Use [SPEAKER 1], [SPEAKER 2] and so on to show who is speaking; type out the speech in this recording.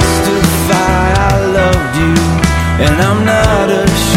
[SPEAKER 1] testify I loved you, and I'm not ashamed.